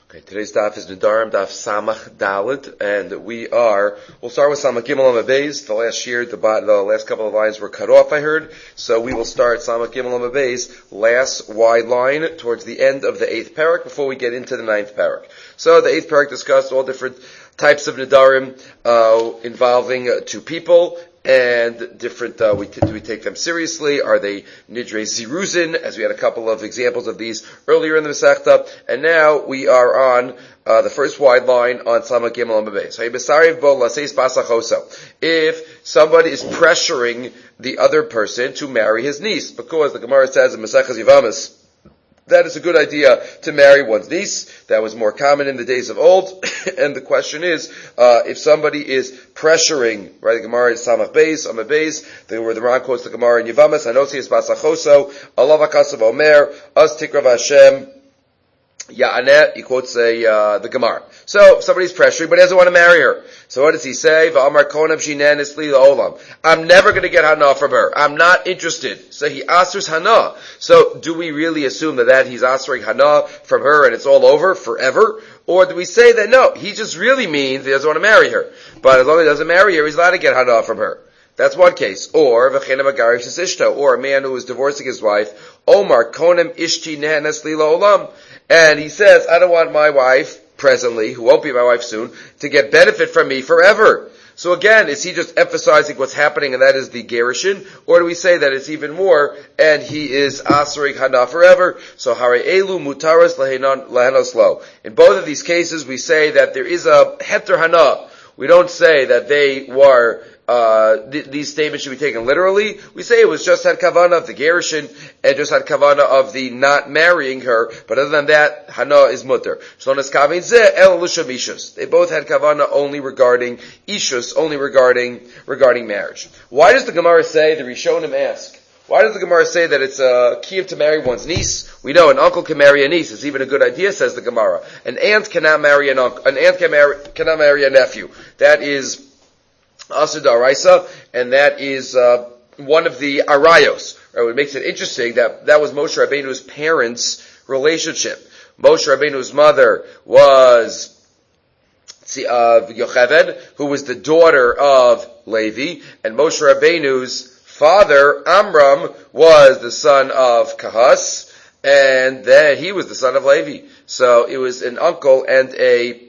Okay, today's daf is Nedarim, daf Samach Dalet, and we'll start with Samach Gimel on Beis. The last year, the last couple of lines were cut off, I heard. So we will start Samach Gimel on Beis, last wide line, towards the end of the 8th parak, before we get into the 9th parak. So the 8th parak discussed all different types of Nedarim, involving two people, and different, do we take them seriously? Are they Nidre Ziruzin, as we had a couple of examples of these earlier in the Masechta, and now we are on the first wide line on Samach Gimel Beis. If somebody is pressuring the other person to marry his niece, because the Gemara says in Maseches Yevamos, that is a good idea to marry one's niece. That was more common in the days of old. And the question is, if somebody is pressuring, right, the Gemara is Samach Beis, Amar Beis, where the Ran quotes the Gemara in Yevamos, Anosi es basachoso, Allah v'kasav omer, az tikrav Hashem, Ya'aneh, he quotes the Gemara. So, somebody's pressuring, but he doesn't want to marry her. So what does he say? V'amar konam shinen esli la'olam. I'm never going to get hana from her. I'm not interested. So he asers hana. So do we really assume that he's asering hana from her and it's all over forever? Or do we say that no, he just really means he doesn't want to marry her. But as long as he doesn't marry her, he's allowed to get hana from her. That's one case. Or v'chenem agariv shesishto, or a man who is divorcing his wife. Omar konem ishti nehen esli la'olam. And he says, I don't want my wife, presently, who won't be my wife soon, to get benefit from me forever. So again, is he just emphasizing what's happening, and that is the gerushin? Or do we say that it's even more, and he is asering hana forever? So hare elu mutaras lahenos lo. In both of these cases, we say that there is a heter hana. We don't say that they were these statements should be taken literally. We say it was just had kavana of the gerushin and just had kavana of the not marrying her. But other than that, hana is mutter. They both had kavana only regarding ishus, only regarding marriage. Why does the Gemara say, the Rishonim ask, why does the Gemara say that it's a kiyuv to marry one's niece? We know an uncle can marry a niece. It's even a good idea, says the Gemara. An aunt cannot marry an uncle. An aunt cannot marry a nephew. That is Asur D'Oraisa, and that is one of the arayos. Right? What makes it interesting that was Moshe Rabbeinu's parents' relationship. Moshe Rabbeinu's mother was Yocheved, who was the daughter of Levi, and Moshe Rabbeinu's father, Amram, was the son of Kahas, and then he was the son of Levi. So it was an uncle and an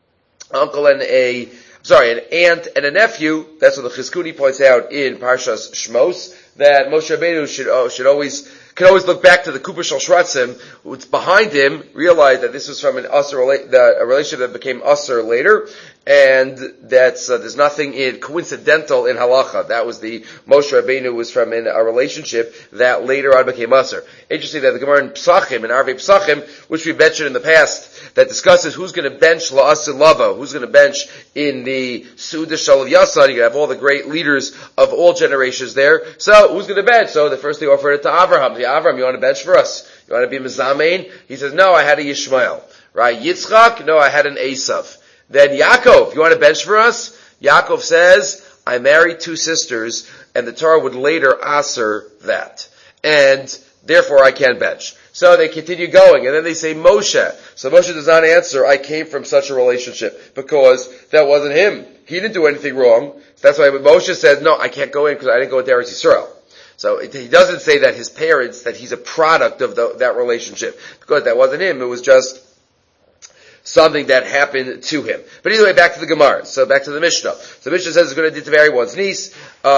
aunt and a nephew. That's what the Chizkuni points out in Parshas Shmos, that Moshe Rabbeinu should always look back to the Kupa Shel Shratzim, who's behind him, realize that this was from a relationship that became Asur later, and that's, there's nothing coincidental in halacha. That was the Moshe Rabbeinu was from in a relationship that later on became Asur. Interesting that the Gemara in Psachim, in Arvei Psachim, which we mentioned in the past, that discusses who's going to bench La'asir Lava, who's going to bench in the Suda Shalav Yasan. You have all the great leaders of all generations there. So, who's going to bench? So, the first they offered it to Avraham. Avraham, you want to bench for us? You want to be Mizamein? He says, no, I had a Yishmael. Right? Yitzchak? No, I had an Esav. Then Yaakov, you want to bench for us? Yaakov says, I married two sisters, and the Torah would later asser that. And therefore I can't bench. So they continue going, and then they say Moshe. So Moshe does not answer, I came from such a relationship, because that wasn't him. He didn't do anything wrong. So that's why Moshe says, no, I can't go in because I didn't go into Eretz Yisrael. So he doesn't say that his parents, that he's a product of that relationship, because that wasn't him. It was just something that happened to him. But either way, back to the Gemara. So back to the Mishnah. So the Mishnah says it's going to marry one's niece,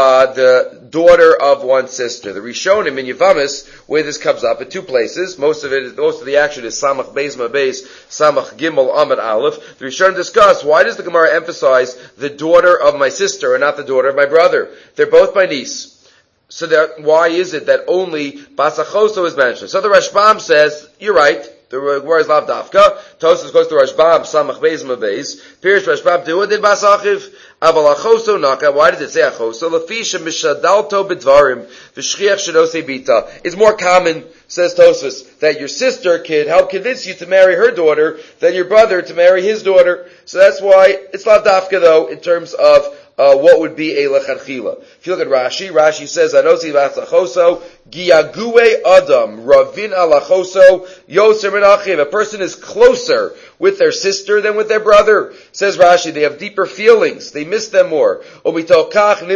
the daughter of one's sister. The Rishonim in Yevamos, where this comes up in two places. Most of the action is Samach Beis Ma Beis, Samach Gimel Amud Aleph. The Rishonim discuss, why does the Gemara emphasize the daughter of my sister and not the daughter of my brother? They're both my niece. So why is it that only Basachoso is mentioned? So the Rashbam says, you're right. The Gemara is Lav Dafka. Tosfos goes to Rashbam, Samach Beis Ma Beis. Pirish Rashbam do it in Basachiv. Aval Achoso Naka. Why does it say Achoso? Lafisha Mishadalto B'Dvarim V'Shchiach Shadosei Bita. It's more common, says Tosfos, that your sister can help convince you to marry her daughter than your brother to marry his daughter. So that's why it's Lav Dafka though, in terms of what would be a lechatchila. If you look at Rashi says, Anosi v'atzachoso, Giyague Adam, Ravin Alachoso, Yoser Min Achiv. A person is closer with their sister than with their brother. Says Rashi, they have deeper feelings. They miss them more. So if you're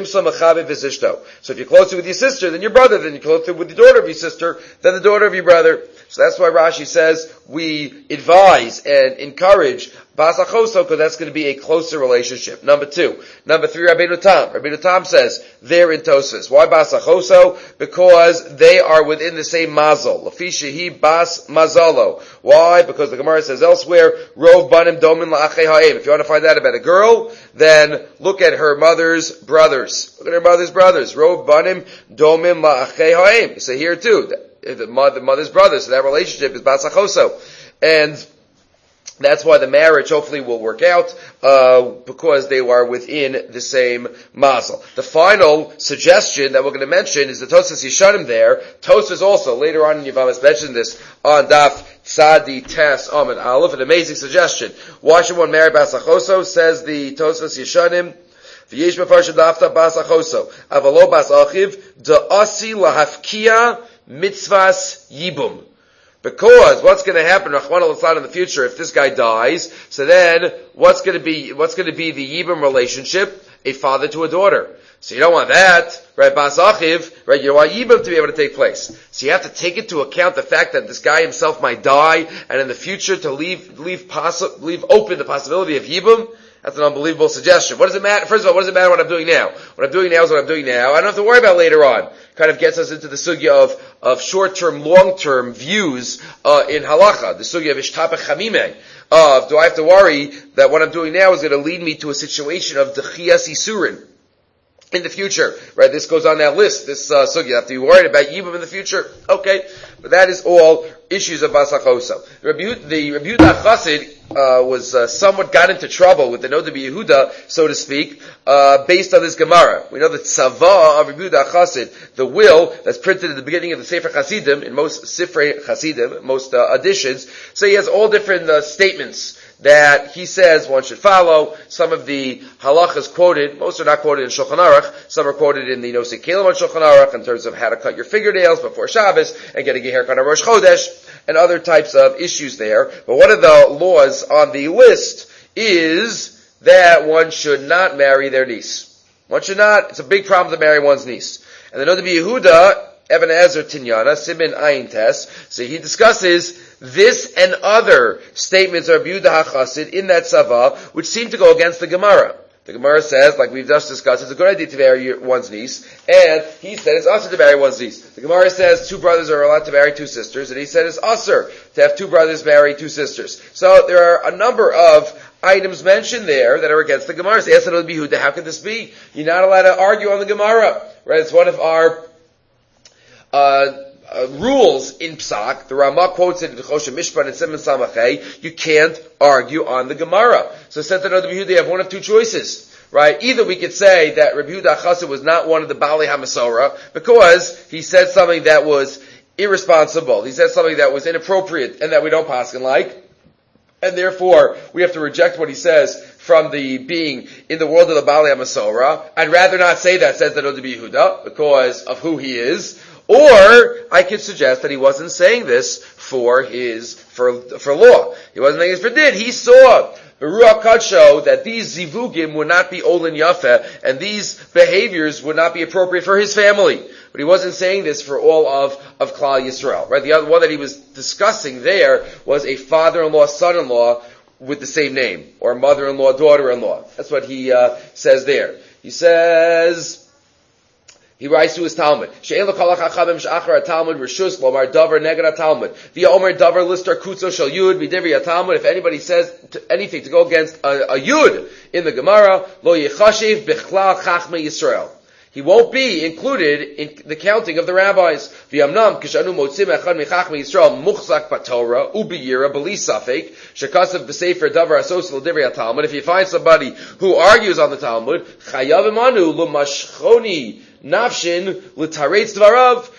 closer with your sister than your brother, then you're closer with the daughter of your sister than the daughter of your brother. So that's why Rashi says we advise and encourage Bas Achoso, because that's going to be a closer relationship. Number 2. Number 3, Rabbeinu Tam. Rabbeinu Tam says they're in Tosfos. Why Bas Achoso? Because they are within the same mazel. Lafi shehi Bas Mazalo. Why? Because the Gemara says elsewhere, Rov Banim Domin La'achei Ha'im. If you want to find out about a girl, then look at her mother's brothers. Look at her mother's brothers. Rov Banim Domin La'achei Ha'im. You say here too, the mother's brothers, so that relationship is Bas Achoso. And that's why the marriage hopefully will work out, because they are within the same mazel. The final suggestion that we're going to mention is the Tosfos Yeshanim there. Tosfos also, later on in Yevamos, mentioned this on Daf Tzadi Tes Amud Aleph, an amazing suggestion. Why should one marry Bas Achoso? Says the Tosfos Yeshanim, V'yesh mefarshim dafta Bas Achoso, avalo Bas Achiv, da'asi lahafkia mitzvas yibum. Because what's going to happen, Rachmana Litzlan, in the future if this guy dies? So then, what's going to be the Yibam relationship? A father to a daughter. So you don't want that, right? Bas Achiv, right? You want Yibam to be able to take place. So you have to take into account the fact that this guy himself might die, and in the future to leave open the possibility of Yibam. That's an unbelievable suggestion. What does it matter? First of all, what does it matter what I'm doing now? What I'm doing now is what I'm doing now. I don't have to worry about later on. Kind of gets us into the sugya of short-term, long-term views in halacha. The sugya of ishtapach chamimeh. Do I have to worry that what I'm doing now is going to lead me to a situation of dechiyas isurin in the future? Right? This goes on that list. This sugya. You have to be worried about yibum in the future. Okay, but that is all issues of Bas Achoso. The Rabbi Yehuda Chassid somewhat got into trouble with the Noda B'Yehuda, so to speak, based on this Gemara. We know that Tzava of Rabbi Yehuda Chassid, the will that's printed at the beginning of the Sefer Chasidim, in most Sifrei Chasidim, most editions, so he has all different statements that he says one should follow. Some of the halachas quoted, most are not quoted in Shulchan Aruch, some are quoted in the Nosei Kelim on Shulchan Aruch in terms of how to cut your fingernails before Shabbos and getting a haircut on Rosh Chodesh, and other types of issues there. But one of the laws on the list is that one should not marry their niece. One should not, it's a big problem to marry one's niece. And the Noda B'Yehuda, Eben Ezer Tinyana, Simin Ayin Tes, so he discusses this and other statements of Rabbi Yehuda HaChassid in that Tzava, which seem to go against the Gemara. The Gemara says, like we've just discussed, it's a good idea to marry one's niece, and he said it's usher to marry one's niece. The Gemara says 2 brothers are allowed to marry 2 sisters, and he said it's usher to have 2 brothers marry 2 sisters. So there are a number of items mentioned there that are against the Gemara. So yes, it'll be Yehuda, how could this be? You're not allowed to argue on the Gemara, right? It's one of our rules in Psak. The Ramah quotes it in Choshen Mishpat and Siman Samachay. You can't argue on the Gemara. So said to Rabbi Yehuda, you have one of 2 choices, right? Either we could say that Rabbi Yehuda Chassid was not one of the Baalei HaMasorah because he said something that was irresponsible. He said something that was inappropriate and that we don't paskin like. And therefore, we have to reject what he says from the being in the world of the Baalei HaMasorah. I'd rather not say that, says the Noda B'Yehuda, because of who he is. Or I could suggest that he wasn't saying this for law. He wasn't saying this for din. He saw the Ruach Kadsho that these zivugim would not be olin yafeh, and these behaviors would not be appropriate for his family. But he wasn't saying this for all of Klal Yisrael. Right? The other one that he was discussing there was a father-in-law, son-in-law with the same name, or mother-in-law, daughter-in-law. That's what he says there. He says, he writes to his Talmud, She'en l'kol ha'chachamim she'achar ha'Talmud reshus lomar davar neged ha'Talmud. V'ya omer davar lister kutzo shel yud b'divri ha'Talmud. If anybody says anything to go against a yud in the Gemara, lo yechashiv b'chlal chachmei Yisrael. He won't be included in the counting of the rabbis. V'yamnam kishanu motzim echad michachmei Yisrael muchzak b'Torah ubiyira b'li safek shekasav b'sefer davar asos l'divri ha'Talmud. If you find somebody who argues on the Talmud, chayav imanu l'mashchoni Nafshin l'taretz dvarav.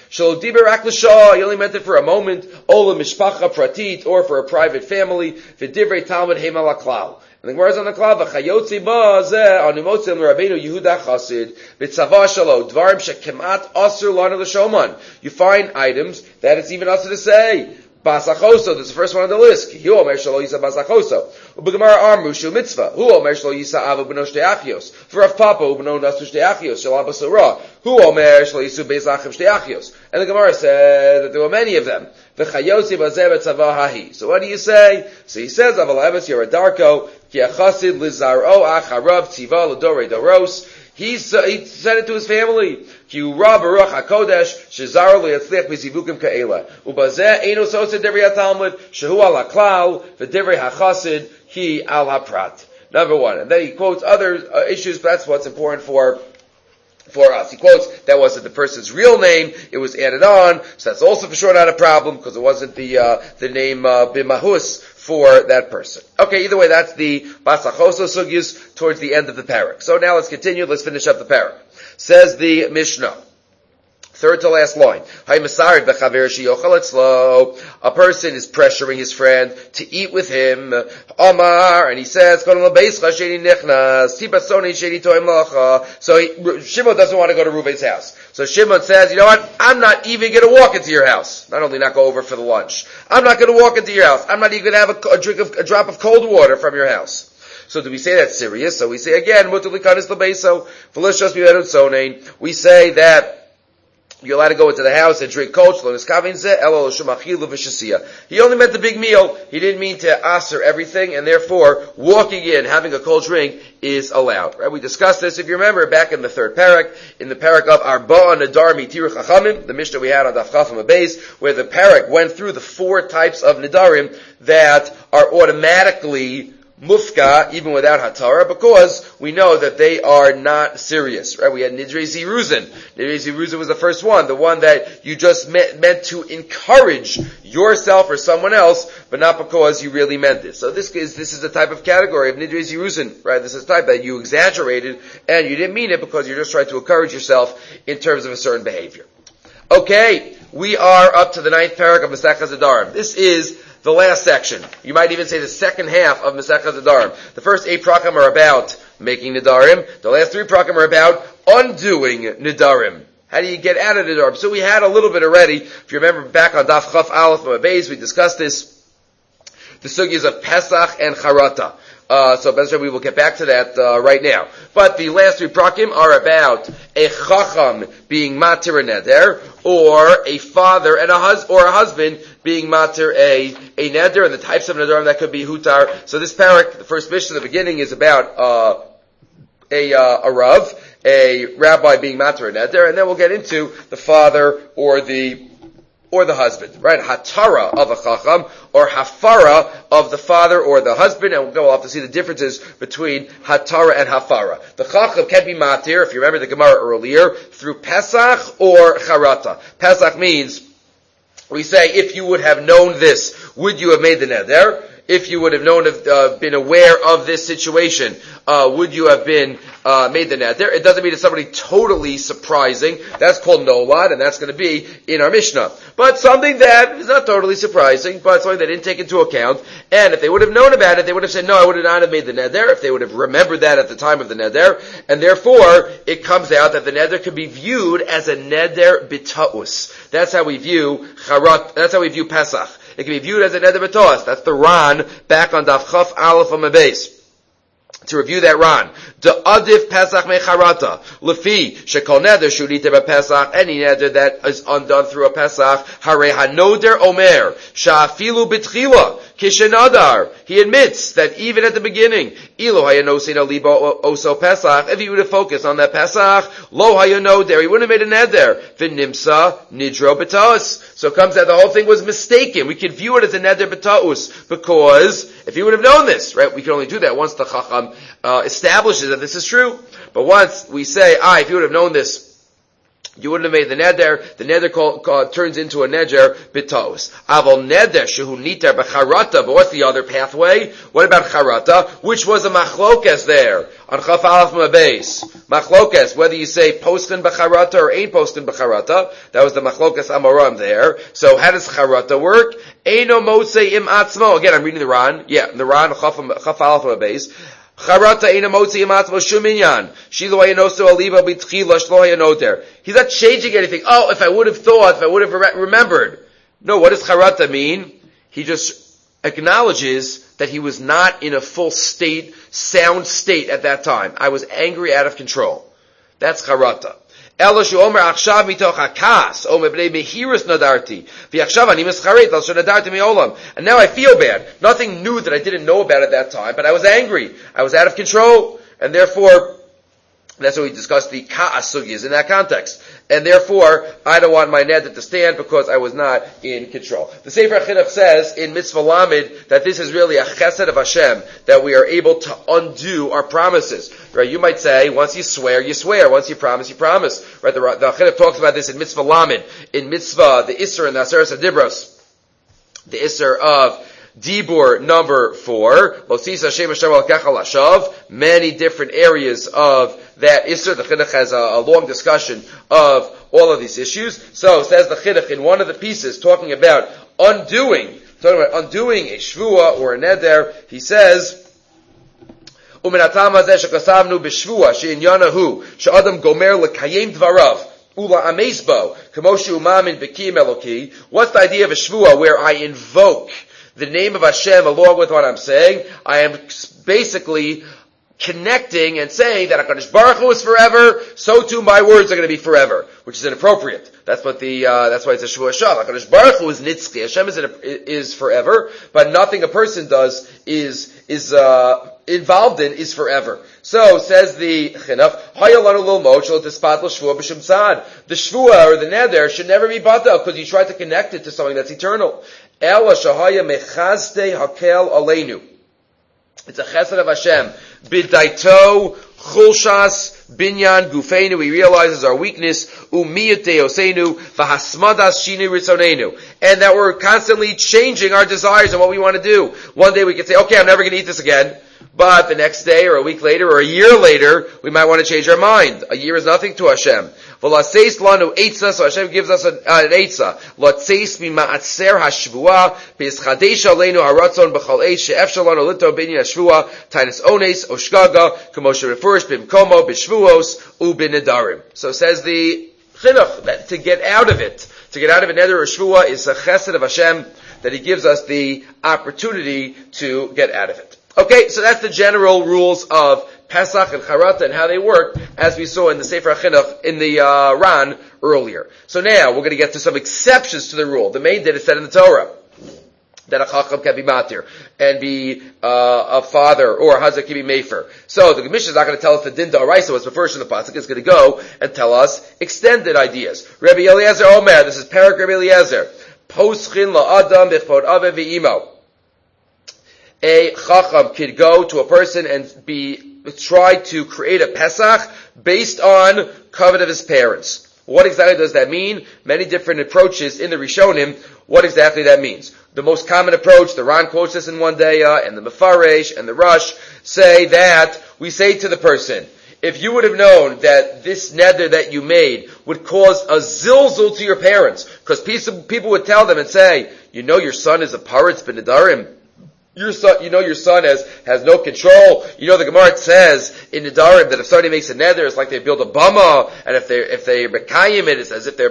Shelo diber rak l'shah, he only meant it for a moment. Ola mishpacha pratit, or for a private family. V'divrei Talmud heim ala klal. And the Gemara is on the klal. V'chayotzi ba zeh animotzim l'Rabbeinu Yehuda Chassid v'tzava shelo dvarim shekemat asur lana l'shoman. You find items that it's even asur to say. Basachoso, that's the first one on the list. Hu omer shelo yisa basachoso. U'b'gemara amru shu mitzvah. Hu omer shelo yisa ava b'no shtei achios. For Rav Papa u'b'no nasu shtei achios shel abba surah. Hu omer shelo yisu beis achim shtei achios. And the Gemara said that there were many of them. V'chayosi bazeh b'tzavah hahi. So what do you say? So he says, aval eves yeradarko ki achasid lizaro acharav tziva l'dorei doros. He said it to his family. Ki ura baruch hakodesh shezar liyatzliach b'zivukim ka'ela. Ubazeh eino sosa divrei haTalmud shehu al haklal v'divrei hachasid ki al haprat. Number one. And then he quotes other issues, but that's what's important for us. He quotes that wasn't the person's real name, it was added on, so that's also for sure not a problem, because it wasn't the name b'mahus for that person. Okay, either way, that's the Basachoso Sugyus towards the end of the parak. So now let's continue, let's finish up the parak. Says the Mishnah. Third to last line. A person is pressuring his friend to eat with him. Amar, and he says, so Shimon doesn't want to go to Reuven's house. So Shimon says, you know what? I'm not even going to walk into your house. Not only not go over for the lunch. I'm not going to walk into your house. I'm not even going to have a drop of cold water from your house. So do we say that's serious? So we say again, we say that you're allowed to go into the house and drink cold. He only meant the big meal. He didn't mean to aser everything, and therefore walking in, having a cold drink is allowed. Right? We discussed this, if you remember, back in the third parak, in the parak of Arba'a Nadar Mitiru Chachamim, the Mishnah we had on Daf Chafam Abeis, where the parak went through the 4 types of Nidarim that are automatically mufka, even without hatara, because we know that they are not serious, right? We had Nidrei Ziruzin. Nidrei Ziruzin was the first one, the one that you just meant to encourage yourself or someone else, but not because you really meant it. So this is the type of category of Nidrei Ziruzin, right? This is the type that you exaggerated, and you didn't mean it because you're just trying to encourage yourself in terms of a certain behavior. Okay, we are up to the 9th parak of Masechah Nedarim. This is the last section. You might even say the second half of Masechah Nedarim. The first 8 prakim are about making Nedarim. The last 3 prakim are about undoing Nedarim. How do you get out of Nedarim? So we had a little bit already. If you remember back on Daf Chaf Aleph Mabez, we discussed this. The sugyas of Pesach and Charata. So Bezra, we will get back to that right now. But the last 3 prakim are about a chacham being matir a neder, or a father and a husband being matir a neder, and the types of neder that could be hutar. So this parak, the first Mishnah at the beginning, is about a rav, a rabbi being matir a neder, and then we'll get into the father or the husband, right? Hatara of a chacham, or hafara of the father or the husband, and we'll have to see the differences between hatara and hafara. The chacham can be matir, if you remember the Gemara earlier, through Pesach or charata. Pesach means, we say, if you would have known this, would you have made the neder? If you would have been aware of this situation, would you have been made the neder? It doesn't mean it's somebody totally surprising. That's called nolad, and that's going to be in our Mishnah. But something that is not totally surprising, but something they didn't take into account. And if they would have known about it, they would have said, no, I would not have made the neder. If they would have remembered that at the time of the neder, and therefore it comes out that the neder can be viewed as a neder b'ta'us. That's how we view charat. That's how we view Pesach. It can be viewed as a neder b'ta'us. That's the Ran back on Daf Chaf Aleph on Mabez. To review that Ran, the adif Pesach mecharata lefi shekol neder shulite b'Pesach, any neder that is undone through a Pesach, harei hanoder omer sha'afilu b'tchila kishenadar. He admits that even at the beginning, ilo hayanosin aliba oso Pesach, if he would have focused on that Pesach, lo hayanoder, he wouldn't have made a neder. V'nimsa nidro b'ta'us. So it comes that the whole thing was mistaken. We could view it as a neder b'ta'us because if he would have known this, right? We can only do that once the chacham establishes that this is true. But once we say, if you would have known this You wouldn't have made the neder turns into a neder bitos. Aval neder shehu niter b'charata, but what's the other pathway? What about charata? Which was a machlokes there, on chaf alaf mabes. Machlokes, whether you say poskin b'charata or ain't poskin b'charata, that was the machlokes amoram there. So how does charata work? Eino mosei im atzmo. Again, I'm reading the Ran. Yeah, the Ran, chaf alaf mabes. Charata ina motzi imatzmo shuminyan. Shilo ayanoso aliba b'tchila shlo ayanoter. He's not changing anything. Oh, if I would have thought, if I would have remembered. No, what does charata mean? He just acknowledges that he was not in a full state, sound state at that time. I was angry, out of control. That's charata. And now I feel bad. Nothing new that I didn't know about at that time, but I was angry. I was out of control, and therefore, that's what we discussed the ka'as sugyas in that context. And therefore, I don't want my neder to stand because I was not in control. The Sefer HaChinuch says in Mitzvah Lamed that this is really a chesed of Hashem, that we are able to undo our promises. Right? You might say, once you swear, you swear. Once you promise, you promise. Right? The HaChinuch talks about this in Mitzvah Lamed, in Mitzvah, the Isser and the Aseres HaDibros, the Isser of Dibur number 4, many different areas of that Isser. The Chinuch has a long discussion of all of these issues. So, says the Chinuch in one of the pieces, talking about undoing a shvua or a neder, he says, What's the idea of a shvua where I invoke the name of Hashem along with what I'm saying? I am basically connecting and saying that HaKadosh Baruch Hu is forever, so too my words are going to be forever, which is inappropriate. That's why it's a Shvuah Shal. HaKadosh Baruch Hu is nitzchi. Hashem is forever, but nothing a person does is involved in is forever. So, says the Chinuch, the Shvuah or the Neder should never be bata because you try to connect it to something that's eternal. It's a chesed of Hashem. B'daito chulshas binyan gufeinu. He realizes our weakness. Umiyut deosenu v'hasmadas shinu ritzonenu. And that we're constantly changing our desires and what we want to do. One day we can say, okay, I'm never going to eat this again. But the next day, or a week later, or a year later, we might want to change our mind. A year is nothing to Hashem. V'laseis lanu eitzah, so Hashem gives us an eitzah. L'tseis mima'atser hashvua, b'yischadesh aleinu haratzon b'chal eish, she'efshal lanu lito binyan hashvua, tainus ones, oshgaga, k'moshe refers b'mkomo, b'shvuos, u'b'nedarim. So says the Chinuch, that to get out of it, neder or shvua, is a chesed of Hashem, that He gives us the opportunity to get out of it. Okay, so that's the general rules of Pesach and Charata and how they work, as we saw in the Sefer HaChinuch in the Ran earlier. So now we're going to get to some exceptions to the rule. The main din is said in the Torah that a chacham can be matir and be a father or a husband can be mefer. So the Mishnah is not going to tell us the din d'oraisa was the first in the pasuk. It's going to go and tell us extended ideas. Rabbi Eliezer Omer, this is Parak Rabbi Eliezer. Poschin la'adam b'chvod ave v'imo. A chacham could go to a person and try to create a Pesach based on covet of his parents. What exactly does that mean? Many different approaches in the Rishonim, what exactly that means. The most common approach, the Ran quotes this in one day, and the Mefaresh and the Rush say that we say to the person, if you would have known that this neder that you made would cause a zilzul to your parents, because people would tell them and say, you know your son is a paritz b'nedarim, your son has no control. You know the Gemara says in Nedarim that if somebody makes a neder, it's like they build a bama, and if they mekayim it, it's as if they're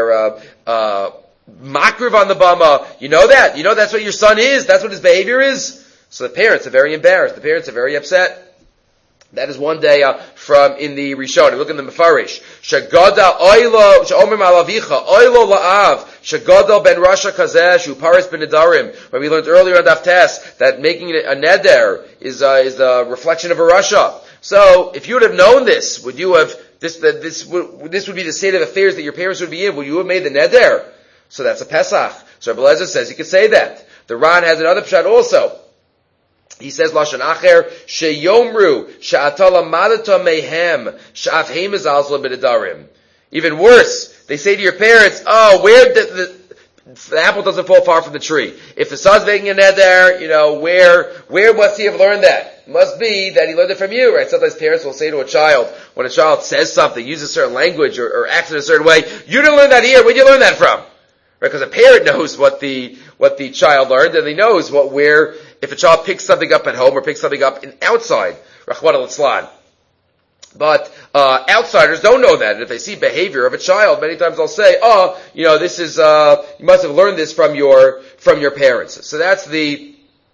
makriv on the bama. You know that. You know that's what your son is. That's what his behavior is. So the parents are very embarrassed. The parents are very upset. That is one day from in the Rishonim. Look in the Mefarish. Shagada oilo she'omer malavicha oilo la'av shagada ben rasha kazesh who paris ben nedarim. When we learned earlier on Daf Tes that making a neder is a reflection of a rasha. So if you would have known this, would you have this would be the state of affairs that your parents would be in? Would you have made the neder? So that's a Pesach. So Rabbi Eliezer says you could say that. The Ran has another pshat also. He says, Lashon Acher, Sheyomru, She'atala Madata Mehem, She'af Heimazalzla B'Nedarim. Even worse, they say to your parents, oh, where the apple doesn't fall far from the tree. If the son's making a neder, where must he have learned that? It must be that he learned it from you, right? Sometimes parents will say to a child, when a child says something, uses a certain language or acts in a certain way, you didn't learn that here, where'd you learn that from? Right? Because a parent knows what the child learned, and he knows if a child picks something up at home or picks something up outside, Rachmana litzlan. But outsiders don't know that. And if they see behavior of a child, many times they'll say, this is you must have learned this from your parents. So that's the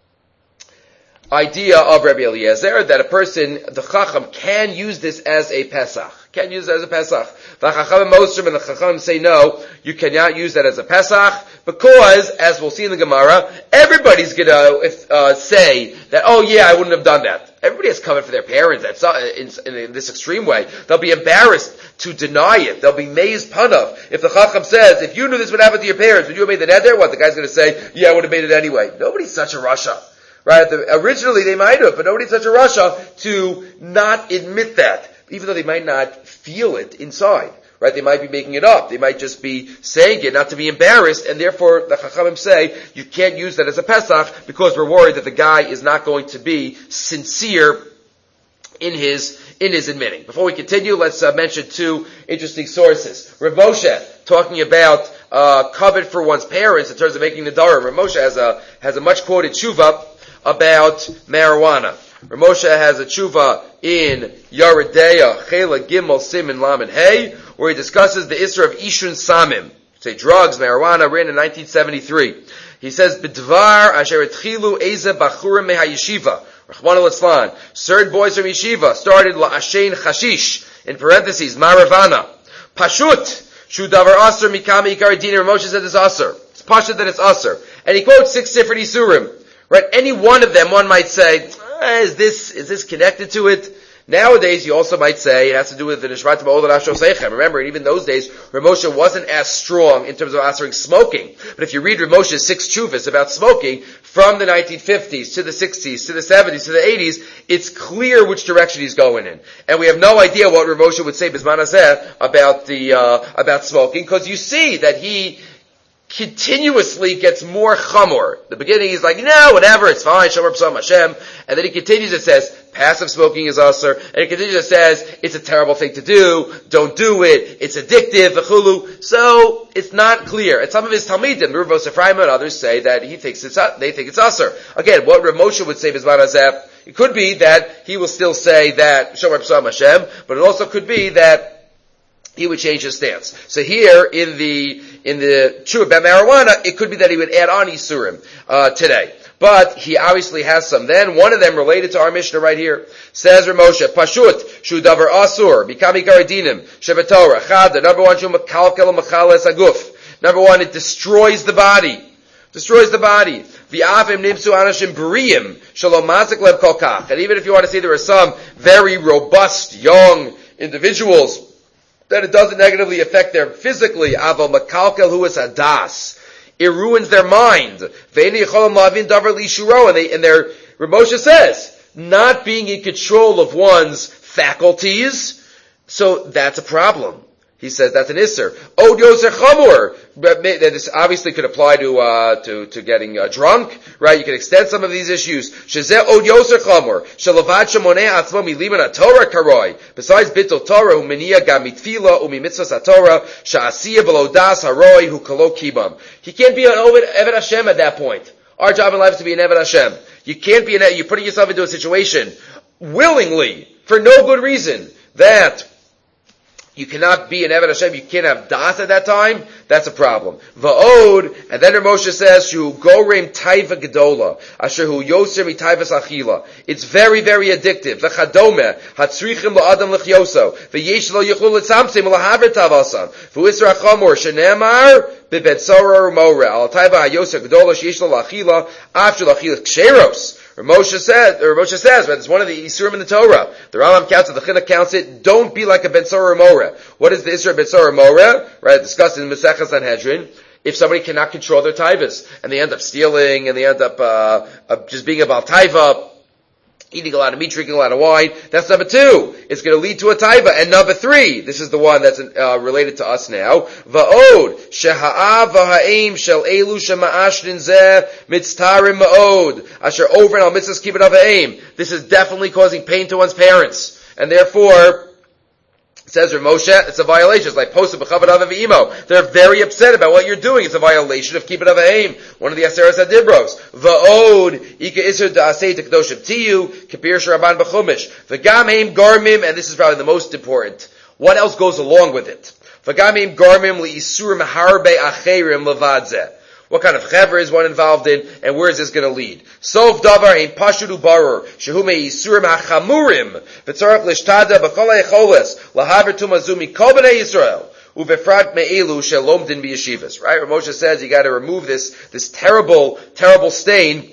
idea of Rabbi Eliezer, that a person, the Chacham, can use this as a Pesach. Can use it as a Pesach. The Chachamim Mosrim and the Chachamim say no, you cannot use that as a Pesach, because, as we'll see in the Gemara, everybody's gonna say that, oh yeah, I wouldn't have done that. Everybody has come in for their parents. That's in this extreme way. They'll be embarrassed to deny it. They'll be mazed panav. If the Chacham says, if you knew this would happen to your parents, would you have made the neder? What, the guy's gonna say, yeah, I would have made it anyway. Nobody's such a rasha. Right? Originally they might have, but nobody's such a rasha to not admit that, even though they might not feel it inside. Right? They might be making it up. They might just be saying it not to be embarrassed, and therefore the Chachamim say you can't use that as a Pesach because we're worried that the guy is not going to be sincere in his admitting. Before we continue, let's mention two interesting sources. Rav Moshe, talking about covet for one's parents in terms of making the dara. Rav Moshe has a much quoted tshuva about marijuana. Rav Moshe has a tshuva in Yaredeya, Chela Gimel Simin Lamed Hey, where he discusses the Isra of Ishun Samim, say drugs, marijuana, written in 1973. He says, B'dvar asher etchilu eze bachurim meha yeshiva, Rachmana litzlan, certain boys from yeshiva started la'ashein chashish, in parentheses, maravana, pashut, shu davar aser mikami ikar dina. Rav Moshe said it's aser. It's pashut that it's aser. And he quotes 6 different isurim. Right? Any one of them, one might say, is this connected to it? Nowadays, you also might say it has to do with the Nishmat Ma'od Rasho Seichem. Remember, even in those days, Rav Moshe wasn't as strong in terms of answering smoking. But if you read Rav Moshe's 6 tshuvas about smoking, from the 1950s to the 60s to the 70s to the 80s, it's clear which direction he's going in. And we have no idea what Rav Moshe would say Bizman Hazeh about smoking, because you see that he continuously gets more chamor. The beginning he's like, no, whatever, it's fine, shomer b'sam Hashem. And then he continues, it says, passive smoking is usher. And he continues, it says, it's a terrible thing to do, don't do it, it's addictive, v'chulu. So, it's not clear. And some of his Talmidim, Rav Ephraim and others say that they think it's usher. Again, what Rav Moshe would say, Bizman Hazeh, it could be that he will still say that, shomer b'sam Hashem, but it also could be that he would change his stance. So here, in the tshuva about marijuana, it could be that he would add on Isurim, today. But he obviously has some. Then, one of them related to our Mishnah right here, says Rav Moshe, Pashut, Shu Davar Asur, Bikami Garadinim, Shevatorah, Chad, number 1, Shu Makalkel Machales Aguf. Number 1, it destroys the body. Destroys the body. V'avim nimsu anashim b'riyim, shalom mazik lev kolkach. And even if you want to say there are some very robust, young individuals, that it doesn't negatively affect them physically. Aval makalkel hu es hadas. It ruins their mind. Ve'eni yicholam lavin davar li'shuro. And their Rav Moshe says, not being in control of one's faculties, so that's a problem. He says that's an isser. Od yoser chamor. This obviously could apply to getting drunk, right? You can extend some of these issues. Shezeh od yoser chamor. Shalavad shemoneh atzmo miliman haTorah karoi. Besides bittul Torah, hu meniya gam mitfila umi mitzvos haTorah sha'asiyah v'lo das haroi hu kalo kibam. He can't be an Eved Hashem at that point. Our job in life is to be an Eved Hashem. You can't be you're putting yourself into a situation willingly for no good reason that you cannot be an Eved Hashem, you can't have das at that time, that's a problem. Va'od, and then Rav Moshe says, Shu gorem taiva gedola, asher hu yoser mi taivas achila. It's very, very addictive. V'chadome, hatzrichim la'adam l'chyoso, v'yesh lo yichul l'tzamsim l'haver tavasan, v'isra chamor, shenemar, b'betsora umore, al taiva ha-yoser gedola, sheyesh lo l'achila, after l'achila ksheros. Rav Moshe says, right, it's one of the Isurim in the Torah. The Rambam counts it, the Chinuch counts it, don't be like a Bensora Moreh. What is the Isra of Bensora Moreh? Right, discussed in Masechah Sanhedrin. If somebody cannot control their taivas, and they end up stealing, and they end up just being a Baal Taiva, eating a lot of meat, drinking a lot of wine. That's number 2. It's going to lead to a taiva. And number 3, this is the one that's related to us now. Va'od sheha'av v'ha'im shel elu shema'ashrin zeh mitztarim ma'od asher over and al mitzvahs kibbut ava'im. This is definitely causing pain to one's parents, and therefore, says Rav Moshe, it's a violation. It's like posted b'chavad av v'imo. They're very upset about what you're doing. It's a violation of kibbut avayim. One of the Aseres Adibros. Va'od ika iser da'asei tekdoshim tiyu kapir sharaban b'chumish. V'gam heim garmim, and this is probably the most important. What else goes along with it? V'gam heim garmim li'isurim harbe acherim levadzeh. What kind of chever is one involved in, and where is this going to lead? Sof davar ein pashut ubarur shehu me'isurim hachamurim v'tzarach l'shtada b'chol ha'echoles lahaver tumazu mikol b'nei Yisrael uvefrat me'elu shelom din b'yeshivas. Right? Rav Moshe says you got to remove this terrible stain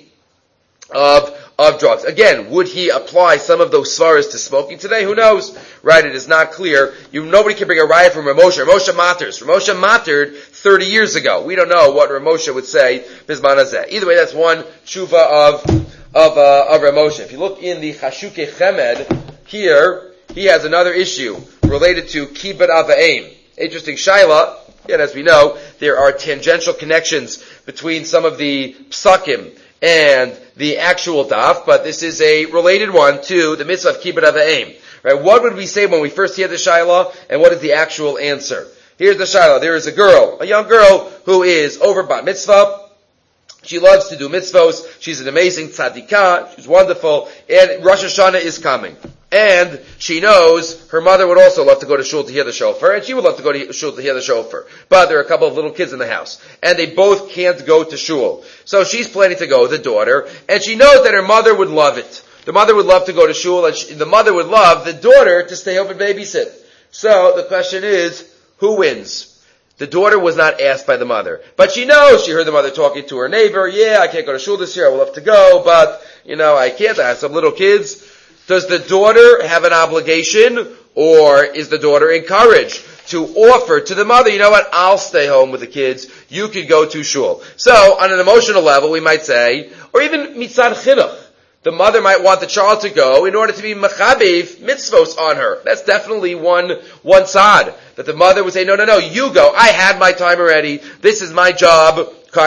of drugs. Again, would he apply some of those svaras to smoking today? Who knows? Right? It is not clear. Nobody can bring a riot from Rav Moshe. Rav Moshe maters. Rav Moshe mattered 30 years ago. We don't know what Rav Moshe would say bisman hazeh. Either way, that's one tshuva of Rav Moshe. If you look in the Chashukei Chemed, here, he has another issue related to kibbut avayim. Interesting shaila. Again, as we know, there are tangential connections between some of the psakim and the actual daf, but this is a related one to the mitzvah of kibbut avayim. Right? What would we say when we first hear the shaila, and what is the actual answer? Here's the shaila. There is a young girl, who is over bat mitzvah. She loves to do mitzvos. She's an amazing tzadikah. She's wonderful. And Rosh Hashanah is coming. And she knows her mother would also love to go to shul to hear the shofar, and she would love to go to shul to hear the shofar. But there are a couple of little kids in the house, and they both can't go to shul. So she's planning to go, the daughter, and she knows that her mother would love it. The mother would love to go to shul, and the mother would love the daughter to stay home and babysit. So the question is, who wins? The daughter was not asked by the mother, but she knows, she heard the mother talking to her neighbor, I can't go to shul this year, I would love to go, but, I can't, I have some little kids. Does the daughter have an obligation, or is the daughter encouraged to offer to the mother, I'll stay home with the kids, you could go to shul. So, on an emotional level, we might say, or even mitzad chinuch, the mother might want the child to go in order to be mechabev mitzvos on her. That's definitely one side. That the mother would say, no, you go. I had my time already. This is my job,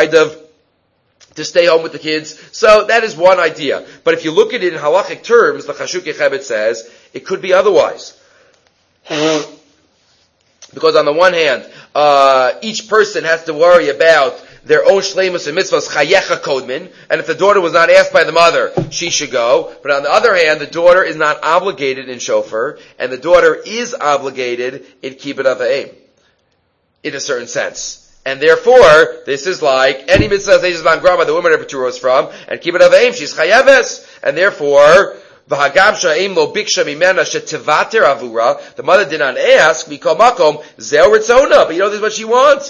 to stay home with the kids. So that is one idea. But if you look at it in halachic terms, the Chashukei Chemed says, it could be otherwise. Because on the one hand, each person has to worry about their own shleimus and mitzvahs, chayecha kodmin, and if the daughter was not asked by the mother, she should go. But on the other hand, the daughter is not obligated in shofar, and the daughter is obligated in kibbut avayim, in a certain sense. And therefore, this is like any mitzvah Zeizman Grama, the woman her patur was from, and kibbut avayim, she's chayeves, and therefore, the mother did not ask, but this is what she wants.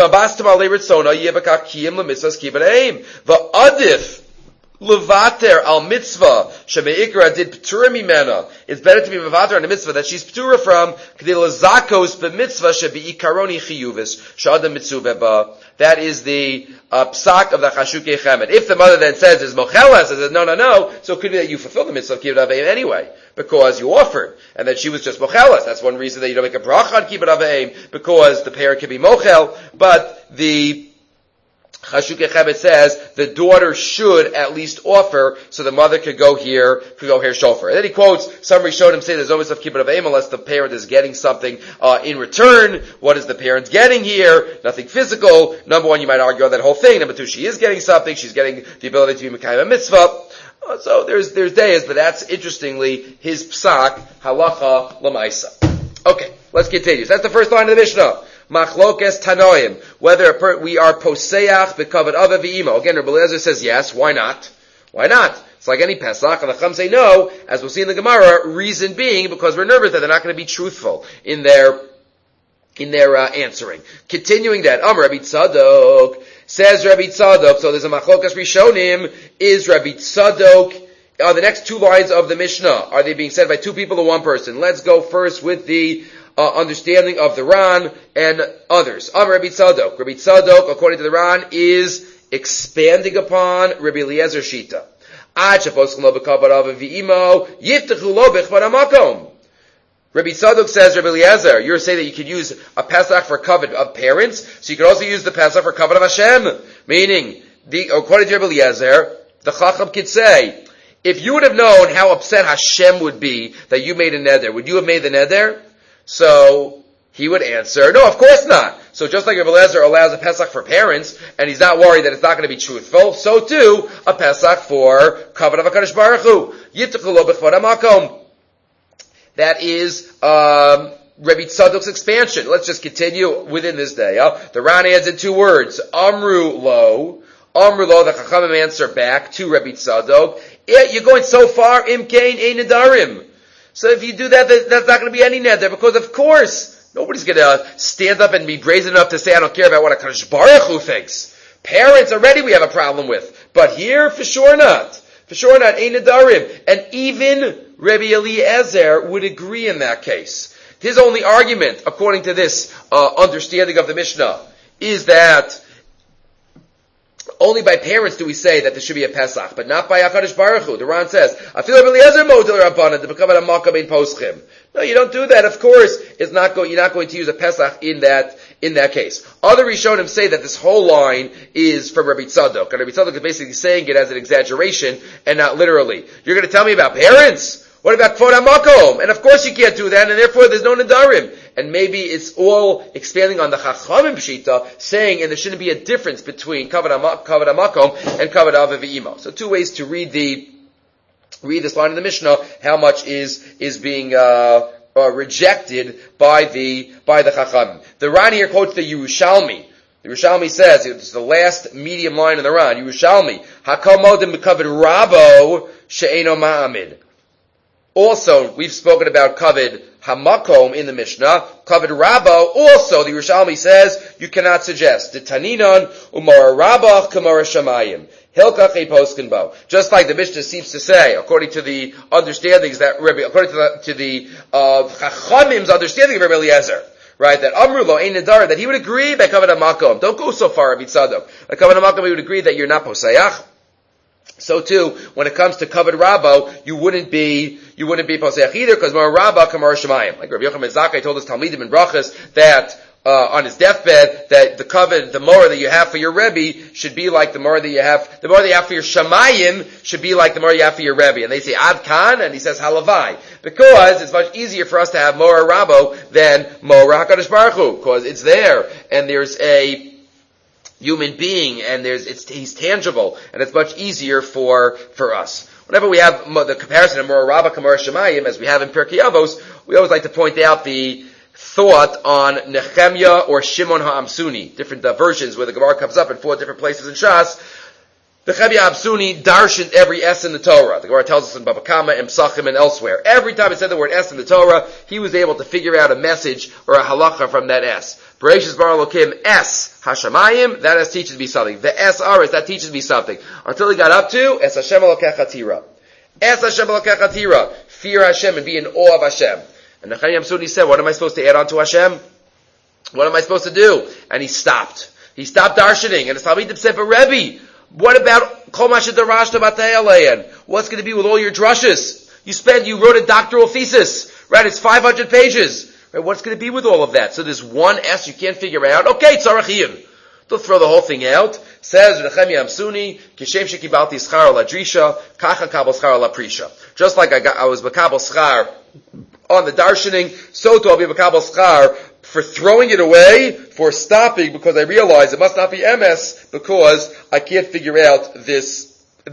Levater al mitzvah shemeikra did p'tura mimena. It's better to be mevater on a mitzvah that she's p'tura from. K'dei lezakos b'mitzvah shebe'ikaroni chiyuvis shadam mitzuveba. That is the psak of the Chashukei Chemed. If the mother then says is mochelas, says no, so it could be that you fulfill the mitzvah of kibbut avayim anyway because you offered, and that she was just mochelas. That's one reason that you don't make a bracha on kibbut avayim because the parent can be mochel, but the Chashukei Chemed says the daughter should at least offer so the mother could go hear shofar. And then he quotes, some Rishonim say there's no mitzvah of kibbut avayim unless the parent is getting something in return. What is the parent getting here? Nothing physical. Number one, you might argue on that whole thing. Number two, she is getting something. She's getting the ability to be mekayim a mitzvah. So there's days, but that's interestingly his psak, halacha l'maisa. Okay, let's continue. So that's the first line of the Mishnah. Machlokes tanoim, whether we are poseach bekavod ava v'imo. Again, Rabbi Eliezer says yes. Why not? It's like any Pesach, and the Chum say no, as we'll see in the Gemara. Reason being because we're nervous that they're not going to be truthful in their answering. Continuing that, Rabbi Tzadok says Rabbi Tzadok. So there's a Machlokes Rishonim. Is Rabbi Tzadok? The next two lines of the Mishnah, are they being said by two people or one person? Let's go first with the understanding of the Ran and others. Rabbi Tzadok. Rabbi Tzadok, according to the Ran, is expanding upon Rabbi Eliezer Shita. Ad sheposkim lo b'kavod av v'imo, yiftechu lo b'chvod hamakom. Rabbi Tzadok says, Rabbi Eliezer, you're saying that you could use a Pesach for kavod of parents, so you could also use the Pesach for kavod of Hashem. Meaning, according to Rabbi Eliezer, the Chacham could say, if you would have known how upset Hashem would be that you made a neder, would you have made the neder? So, he would answer, no, of course not. So just like Rabbi Eliezer allows a Pesach for parents, and he's not worried that it's not going to be truthful, so too, a Pesach for kavod of HaKadosh Baruch Hu. Yiftechu lo b'chvod hamakom. That is Rabbi Tzadok's expansion. Let's just continue within this day. The Ran adds in 2 words. Amru lo, the Chachamim answer back to Rabbi Tzadok. You're going so far, imkain ein nedarim. So if you do that, that's not going to be any neder, because of course, nobody's going to stand up and be brazen enough to say, I don't care about what HaKadosh Baruch Hu thinks. Parents already we have a problem with. But here, for sure not. For sure not, ein nedarim. And even Rabbi Eliezer would agree in that case. His only argument, according to this understanding of the Mishnah, is that only by parents do we say that there should be a Pesach, but not by HaKadosh Baruch Hu. The Ran says, "Afil Rabbi Eliezer model Rabbanan to become a Makkah bein poschim." No, you don't do that. Of course, you're not going to use a Pesach in that case. Other Rishonim say that this whole line is from Rabbi Tzadok, and Rabbi Tzadok is basically saying it as an exaggeration and not literally. You're going to tell me about parents? What about Kvod HaMakom? And of course you can't do that, and therefore there's no Nedarim. And maybe it's all expanding on the Chachamim Pshita, saying, and there shouldn't be a difference between Kavod HaMakom and Kavod Av V'imo. So 2 ways to read this line in the Mishnah, how much is being rejected by the Chachamim. The Ran here quotes the Yerushalmi. The Yerushalmi says, it's the last medium line in the Ran, Yerushalmi, Hakol Modim B'Kavod Rabo She'eno Ma'amid. Also, we've spoken about Kavod Hamakom in the Mishnah. Kavod Rabbo, also, the Yerushalmi says, you cannot suggest. The Taninon, Umar Rabach, Kamara Shamayim. Hilkach e poskin bo. Just like the Mishnah seems to say, according to the understandings that according to the Chachamim's understanding of Rabbi Eliezer, right, that Amru lo ein nedar, that he would agree by Kavod Hamakom. Don't go so far, Rabbi Tzadok. By Kavod Hamakom, he would agree that you're not posayach. So too, when it comes to Kavod Rabbo, you wouldn't be Posech either, because Mar Rabba Kamar Shemayim. Like Rabbi Yochanan Zakkai told us Talmidim in Brachas that on his deathbed, that the Morah that you have for your Rebbe should be like the Morah that you have for your Shemayim should be like the Morah you have for your Rebbe. And they say Ad Kan, and he says Halavai. Because it's much easier for us to have Morah Rabbo than Morah HaKadosh Baruch Hu, because it's there, and there's a human being, and he's tangible, and it's much easier for us. Whenever we have the comparison of Morah Rabba Kamar Shemayim, as we have in Pirkei Avos, we always like to point out the thought on Nehemiah or Shimon HaAmsuni, different versions where the Gemara comes up in 4 different places in Shas. Nehemiah HaAmsuni darshaned every S in the Torah. The Gemara tells us in Baba Kama and Psachim and elsewhere. Every time it said the word S in the Torah, he was able to figure out a message or a halacha from that S. Bereshis Bar Elokim S Hashamayim, that S teaches me something. The S Aris, that teaches me something. Until he got up to Es Hashem Elokecha Tira. Es Hashem Elokecha Tira. Fear Hashem and be in awe of Hashem. And Nehemiah HaAmsuni said, what am I supposed to add on to Hashem? What am I supposed to do? And he stopped. He stopped darshaning. And the Talmidim said, but Rebbe, what about Kol Masha Darashta Batei Alein? What's going to be with all your drushes? You wrote a doctoral thesis, right? It's 500 pages. Right? What's going to be with all of that? So there's one S you can't figure out. Okay, Tzarachiyim. Don't throw the whole thing out. Says Nehemiah HaAmsuni, Kishem shekibalti schar la drisha, kacha kabel schar la prisha. Just like I was makabel schar on the darshaning, so too I'll be makabel schar for throwing it away, for stopping, because I realize it must not be MS, because I can't figure out this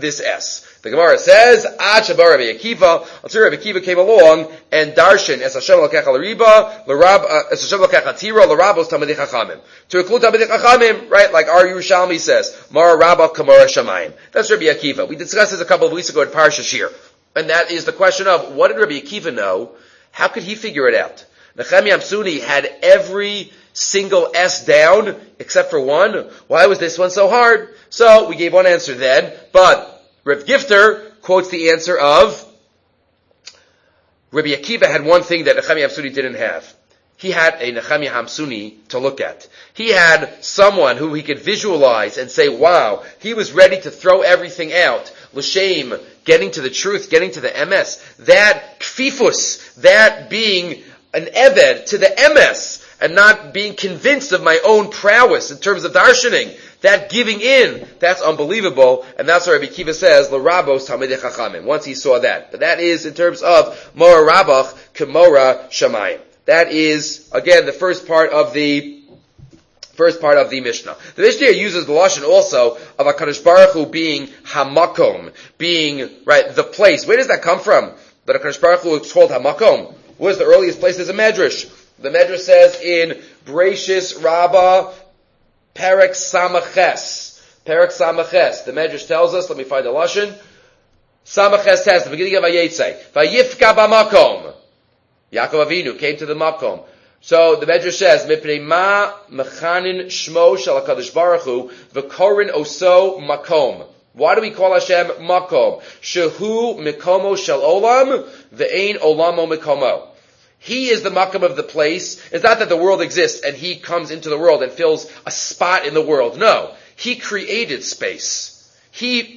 S. The Gemara says, Ad Shabar Rabbi Akiva, until Rabbi Akiva came along and darshan es Hashem Elokecha l'riba, es Hashem Elokecha tira, l'rabos Talmidei Chachamim. To include Talmidei Chachamim, right, like our Yerushalmi says, Mara Rabba Kamara Shamayim. That's Rabbi Akiva. We discussed this a couple of weeks ago in Parsha Shir. And that is the question of, what did Rabbi Akiva know? How could he figure it out? Nehemiah HaAmsuni had every single S down, except for one. Why was this one so hard? So, we gave one answer then, but Rav Gifter quotes the answer of Rabbi Akiva had one thing that Nehemiah HaAmsuni didn't have. He had a Nehemiah HaAmsuni to look at. He had someone who he could visualize and say, wow, he was ready to throw everything out. l'shem, getting to the truth, getting to the emes, that kfifus, that being an eved to the emes, and not being convinced of my own prowess in terms of darshaning, that giving in, that's unbelievable, and that's what Rabbi Kiva says, l'rabos talmidei chachamim, once he saw that. But that is in terms of mora rabach k'mora shamayim. That is, again, the first part of the Mishnah. The Mishnah here uses the lashon also of HaKadosh Baruch Hu being hamakom, being, right, the place. Where does that come from? That HaKadosh Baruch Hu is called hamakom. What is the earliest place? There's a medrash. The medrash says in Bereshis Rabbah, Perek Samaches. Perek Samaches. The medrash tells us, let me find the lashon. Samaches says, the beginning of Vayetze. Vayifka b'makom. Yaakov Avinu came to the makom. So the Medrash says, "Mipnei ma mechanin shmo shel HaKadosh Baruch Hu v'korin oso makom." Why do we call Hashem makom? Shehu mikomo shel olam ve'ein olamo mikomo. He is the makom of the place. It's not that the world exists and He comes into the world and fills a spot in the world. No, He created space. He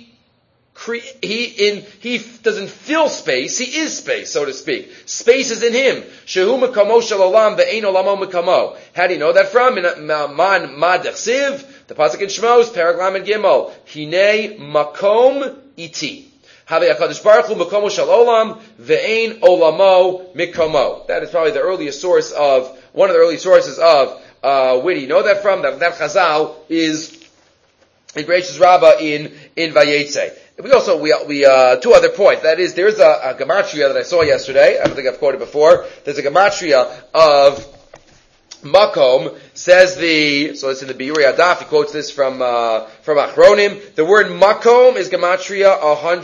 doesn't fill space, He is space, so to speak. Space is in Him. Shehu mekamo shel olam ve'ein olamo mekamo. How do you know that from? Man ma dechsiv, the pasuk in Shmos, Perek Lamed Gimel. Hinei makom iti. Havei HaKadosh Baruch Hu mekamo shel olam ve'ein olamo mekamo. That is probably the earliest source of, one of the early sources of, where do you know that from? That Chazal is in Bereshis Rabbah in Vayetze. We two other points. That is, there's a gematria that I saw yesterday. I don't think I've quoted before. There's a gematria of makom. Says so it's in the Biuri Adaf. He quotes this from Achronim. The word makom is gematria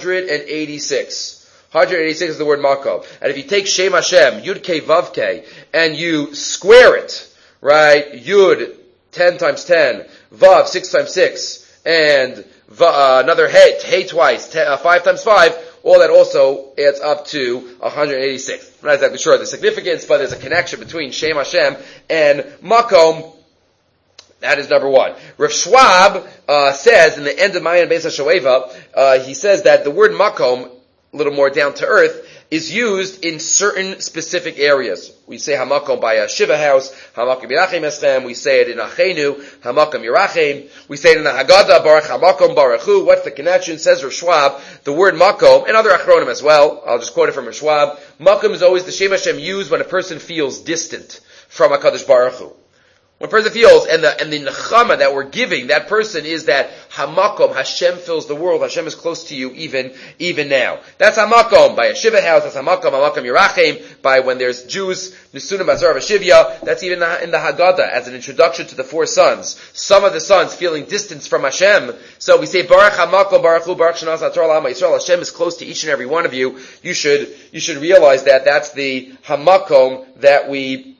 186. 186 is the word makom. And if you take Shem Hashem, Yud Kei Vav Kei, and you square it, right? Yud 10 times 10, Vav 6 times 6, and another hey twice, 5 times 5, all that also adds up to 186. I'm not exactly sure of the significance, but there's a connection between Shem Hashem and Makom. That is number one. Rav Schwab says in the end of Mayan Beis HaShoeva, he says that the word Makom, a little more down to earth, is used in certain specific areas. We say Hamakom by a Shiva house, Hamakom Yerachem Eschem. We say it in Achenu, Hamakom Yerachem. We say it in the Haggadah, Baruch Hamakom Baruch Hu. What's the connection? Says Rav Schwab, the word Makom, and other Achronim as well. I'll just quote it from Rav Schwab. Makom is always the Shem Hashem used when a person feels distant from HaKadosh Baruch Hu. When a person feels, and the nechama that we're giving, that person is that hamakom, Hashem fills the world, Hashem is close to you even now. That's hamakom, by a Shiva house, that's hamakom Yerachem, by when there's Jews, Nisunim Azar Vashivya, that's even in the Haggadah, as an introduction to the 4 sons. Some of the sons feeling distance from Hashem, so we say, Baruch hamakom, Baruch Hu, Baruch Shanaz HaTorah L'Am Yisrael, Hashem is close to each and every one of you. You should realize that that's the hamakom that we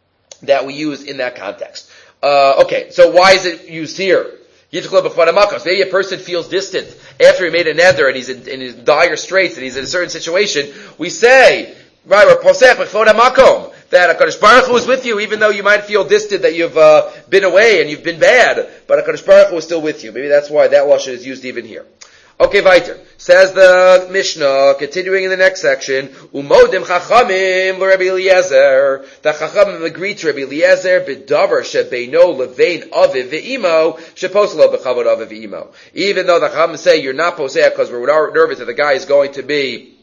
use in that context. Okay, so why is it used here? Maybe a person feels distant after he made a nether and he's in his dire straits and he's in a certain situation. We say, right, we're posech b'chvod hamakom, that HaKadosh Baruch Hu is with you, even though you might feel distant, that you've been away and you've been bad, but HaKadosh Baruch Hu is still with you. Maybe that's why that lashon is used even here. Okay, weiter. Says the Mishnah, continuing in the next section, Umodim chachamim l'Rebbi Eliezer. The chachamim agree to Rabbi Eliezer b'davar shebeino levein aviv ve'imo sheposelo b'chavod aviv ve'imo. Even though the chachamim say you're not poseh because we're nervous that the guy is going to be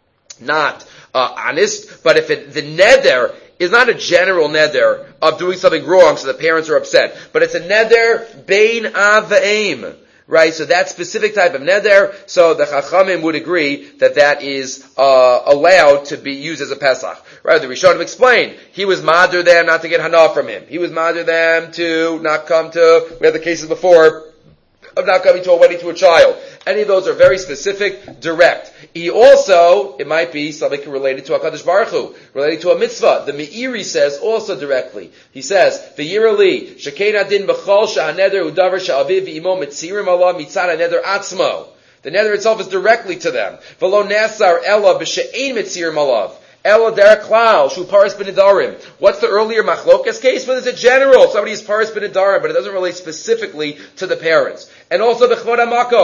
not honest, but if the neder is not a general neder of doing something wrong so the parents are upset, but it's a neder bein av ve'im. Right, so that specific type of neder, so the Chachamim would agree that is allowed to be used as a Pesach. Right, the Rishonim explained, he was madr them not to get hana from him. He was madr them to not come to, we had the cases before, of not coming to a wedding to a child. Any of those are very specific, direct. He also, it might be something related to HaKadosh Baruch Hu, related to a mitzvah. The Meiri says also directly. He says, V'yira li, shekein adin b'chol sha'aneder u'davar sha'aviv v'imo mitzirim Allah mitzad ha'neder atzmo. The neder itself is directly to them. V'lo nasar ella b'she'ein mitzirim alav. Ella derek klal, shu paris b'nedarim. What's the earlier machlokas case? Well, it's a general. Somebody is paris b'nedarim, but it doesn't relate specifically to the parents. And also the chvod hamakom.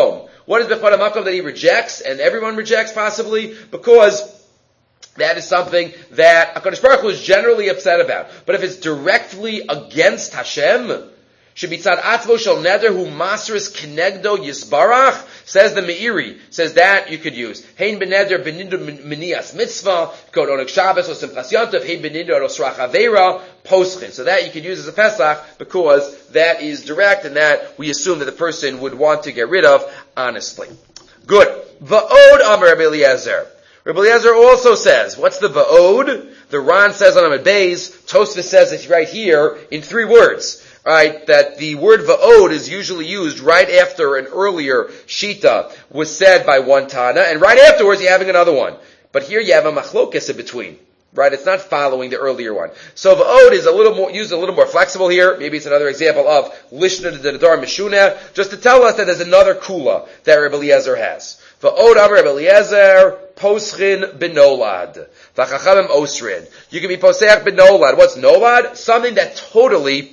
What is Bechad HaMakom that he rejects, and everyone rejects possibly? Because that is something that HaKadosh Baruch Hu is generally upset about. But if it's directly against Hashem, Shebitzad Atzvo Shel Neder Hu Masris Kenegdo Yisbarach, says the Meiri, says that you could use. Hein Beneder Benindu Minias Mitzvah, Kod Onek Shabbos or Simchas Yontif, Hein Benindu Osrach Aveira, Poschin. So that you could use as a Pesach because that is direct and that we assume that the person would want to get rid of honestly. Good. Va'od Amar Rabbi Eliezer. Rabbi Eliezer also says, what's the Va'od? The Ran says on Amud Beis, Tosfos says it right here in 3 words. Right, that the word va'od is usually used right after an earlier shita was said by one Tana, and right afterwards you're having another one. But here you have a machlokes in between. Right, it's not following the earlier one. So va'od is used a little more flexible here. Maybe it's another example of lishna de nadar mishuna, just to tell us that there's another kula that Rabbi Eliezer has. Va'od amar Rabbi Eliezer poschin benolad. V'chachamim osrin. You can be poseach benolad. What's nolad? Something that totally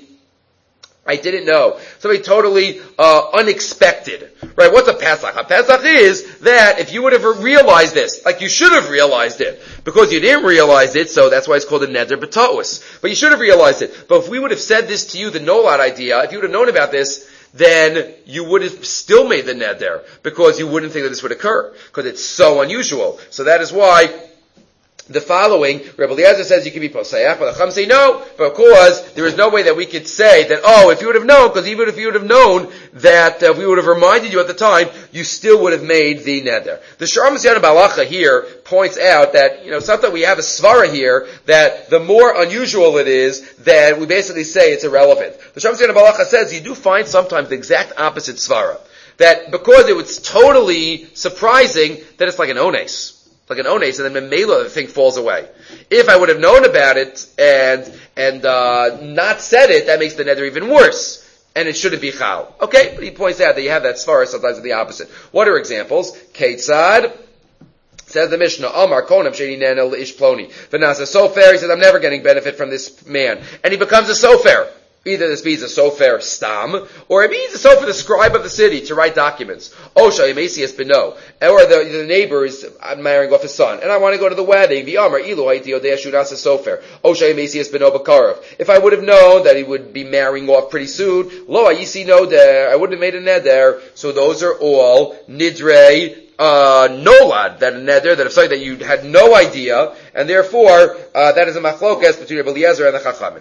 I didn't know. Something totally unexpected. Right? What's a Pesach? A Pesach is that if you would have realized this, like you should have realized it, because you didn't realize it, so that's why it's called a Neder B'Ta'us. But you should have realized it. But if we would have said this to you, the Nolad idea, if you would have known about this, then you would have still made the Neder, because you wouldn't think that this would occur, because it's so unusual. So that is why the following, Rabbi Eliezer says you can be posayach, but the Chum say no, because there is no way that we could say that, if you would have known, because even if you would have known that we would have reminded you at the time, you still would have made the neder. The Sha'ar Masiyana Balacha here points out that, sometimes we have a svara here, that the more unusual it is, then we basically say it's irrelevant. The Sha'ar Masiyana Balacha says you do find sometimes the exact opposite svara. That because it was totally surprising, that it's like an ones. Like an ones, and then Memela, the thing falls away. If I would have known about it and not said it, that makes the neder even worse. And it shouldn't be chal. Okay, but he points out that you have that svara sometimes the opposite. What are examples? Ketzad, says the Mishnah, Amar konam sheni nena leish ploni. V'nasa sofer, he says, I'm never getting benefit from this man. And he becomes a sofer. Either this means a sofer stam, or it means a sofer, the scribe of the city, to write documents. Osha yemesias beno, or the neighbor is marrying off his son, and I want to go to the wedding. V'amar ilu haiti odei shunas sofer. Osha yemesias beno b'karov. If I would have known that he would be marrying off pretty soon, lo ayisi no der, I wouldn't have made a neder. So those are all nidrei nolad, that a neder, that if something that you had no idea, and therefore, that is a machlokas between Rabbi Eliezer and the Chachamim.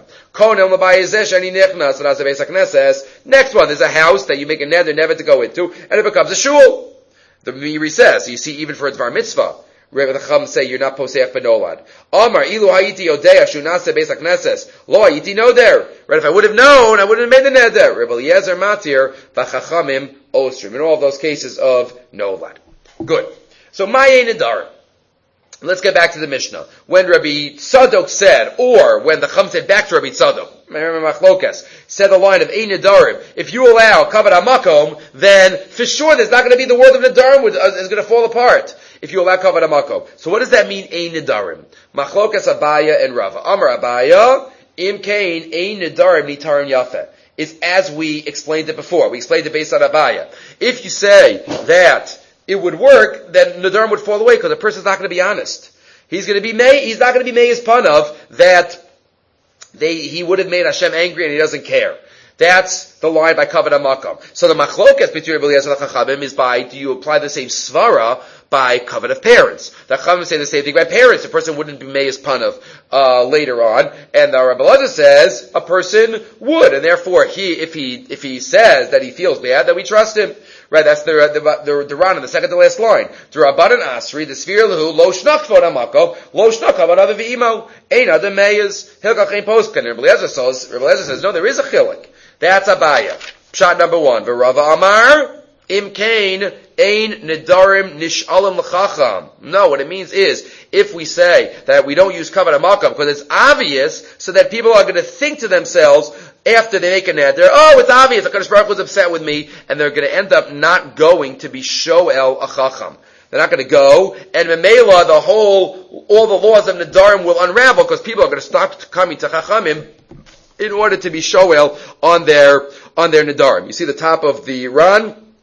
Next one, there's a house that you make a neder never to go into, and it becomes a shul. The Meiri says, you see, even for its bar mitzvah, Rabbi the Chacham say you're not poseach benolad. Amar ilu hayiti odea shunase beis hakneses lo hayiti noder. Right? If I would have known, I wouldn't have made the neder. Rabbi Eliezer matir v'chachamim osrim. In all of those cases of nolad. Good. So Ma'ye Nidar. Let's get back to the Mishnah. When Rabbi Tzadok said, or when the Chum said back to Rabbi Tzadok, said the line of Ein Nidarim, if you allow Kavod HaMakom, then for sure there's not going to be the world of Nidarim is going to fall apart. If you allow Kavod HaMakom. So what does that mean, Ein Nidarim? Machlokas Abaya and Rava. Amar Abaya, Im Kain Ein Nidarim Nitarim Yafeh. Is as we explained it before. We explained it based on Abaya. If you say that it would work, then Nadarim would fall away because the person's not going to be honest. He's not going to be Me'ez Panav that he would have made Hashem angry and he doesn't care. That's the line by Kavod HaMakom. So the machlokas between Rabbi Eliezer and the Chachamim is do you apply the same svara by Kavod of parents? The Chachamim say the same thing by parents. The person wouldn't be Me'ez Panav later on. And the Rabbi Eliezer says a person would. And therefore, if he says that he feels bad, then we trust him. Right, that's the Ran in the second to last line. D'Rabbanan Asri, the Sfir Lahu, Lo Shnach Kavod HaMakom, Lo Shnach Kavod V'imo, Ein Adam Meyes, Hilkach Ein Poskan. Rabbi Eliezer says, no, there is a chilik. That's Abaya. Pshat number 1. V'Rava Amar, Im Kain, Ein Nidarim Nish'alim L'Chacham. No, what it means is, if we say that we don't use Kavod HaMakom because it's obvious, so that people are going to think to themselves, after they make a neder, it's obvious, HaKadosh Baruch Hu was upset with me, and they're going to end up not going to be shoel a chacham. They're not going to go, and Memela, all the laws of Nedarim will unravel, because people are going to stop coming to Chachamim in order to be shoel on their Nedarim. You see the top of the Ran?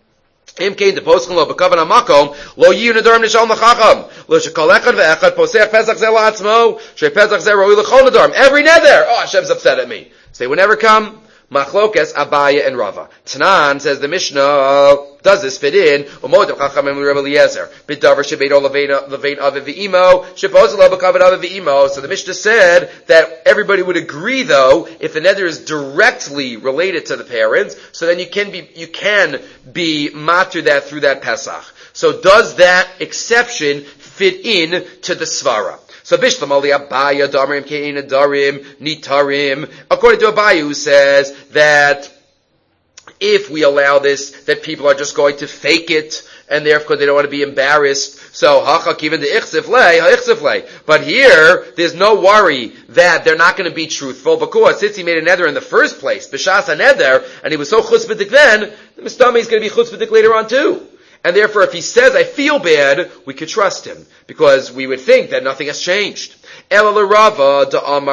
Im came to posting lo bekavan amakom lo yiyu nedarim nishal nachacham lo shekol echad ve'echad posech pesach zel atzmo she pesach zel roi lechol nedarim. Every nether, oh, Hashem's upset at me, so they would never come. Machlokes Abaya and Rava. Tanan, says the Mishnah, does this fit in? Umodim Chachamim Rabbi Eliezer. B'davar shebeito levein aviv v'imo shepos lo bekavan aviv v'imo. So the Mishnah said that everybody would agree, though, if the nether is directly related to the parents, so then you can be matur that through that Pesach. So does that exception fit in to the Svara? So Bishlam Ali Abaya Darim Keina Darim Nitarim. According to Abaya, who says that if we allow this, that people are just going to fake it, and therefore they don't want to be embarrassed. So Hachak even the Ichsiflei. But here, there's no worry that they're not going to be truthful, because since he made a nether in the first place, B'shas a nether, and he was so chutzpahdik then, the Mistami is going to be chutzpahdik later on too. And therefore, if he says, I feel bad, we could trust him, because we would think that nothing has changed. But over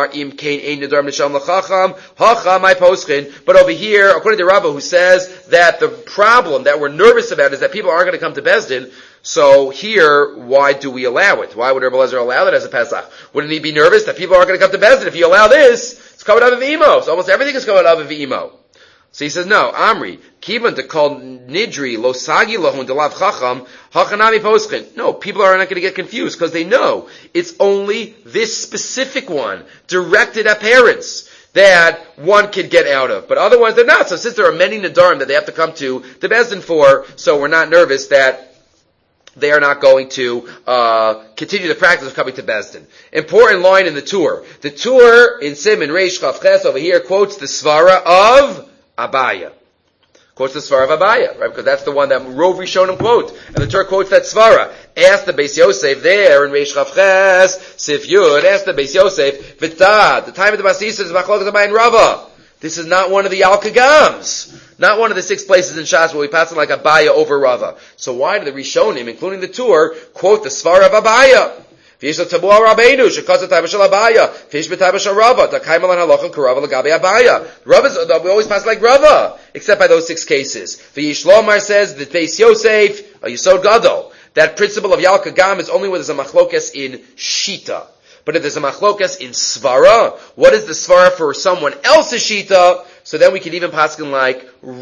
here, according to Rava, who says that the problem that we're nervous about is that people are going to come to Bezdin, so here, why do we allow it? Why would Rabbi Eliezer allow it as a Pesach? Wouldn't he be nervous that people are going to come to Bezdin? If you allow this, it's coming out of Imo. So almost everything is coming out of Imo. So he says, no, Amri, Kiban to call Nidri, Losagi Lohun, Delav Chacham, Hachanami Poschin. No, people are not going to get confused because they know it's only this specific one, directed at parents, that one could get out of. But other ones they're not. So since there are many Nadarim that they have to come to Bezdin for, so we're not nervous that they are not going to continue the practice of coming to Bezdin. Important line in the Tur. The Tur in Siman Reish Chav Ches over here quotes the Svara of Abaya. Quotes the Svara of Abaya, right? Because that's the one that Rov Rishonim quote. And the Torah quotes that Svara. Ask the Beis Yosef there in Reish Chav Ches, Sif Yud, ask the Beis Yosef, V'tad, the time of the Basisa is Machlokes Abaya and Rava. This is not one of the Al-Kagams. Not one of the 6 places in Shas where we pass it like Abaya over Rava. So why do the Rishonim, including the Tur, quote the Svara of Abaya? V'yesh l'tabu Rabbeinu shekaz l'tayba shel Abaya. V'yesh b'tayba shel Rava. Takayim alan halachim karava l'gabe Abaya. We always pass like Rava, except by those 6 cases. V'yesh Lomar says the Beis Yosef a Yisod Gadol. That principle of Yal Kagam is only when there's a machlokes in Shita. But if there's a machlokes in Svara, what is the Svara for someone else's Shita? So then we can even paskin like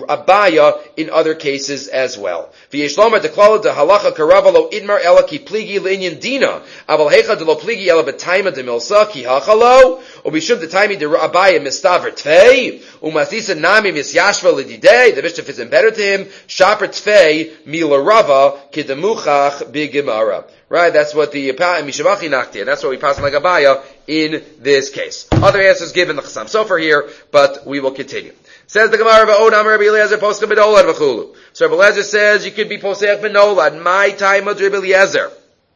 Abaya in other cases as well. V'yesh lomar deklala de halacha karava lo idmar ela ki pligi l'inyan dina. Aval hecha de lo pligi ela b'taima de milsa ki hachalo. O b'shum de taimi de Abaya mistaver tvei. U'masisa nami misyashva l'didei. The bishop is better to him. Shaper tvei mila rava ki demuchach b'gemara. Right, that's what the Mishabach Nachti, and that's what we pass like Abaya in this case. Other answers given the Chassam Sofer here, but we will continue. Says the Gemara, V'odam Rabbi Eliezer poscha b'nolad v'chulu. So Rabbi Eliezer says you could be posech b'nolad. My time of Rabbi Eliezer.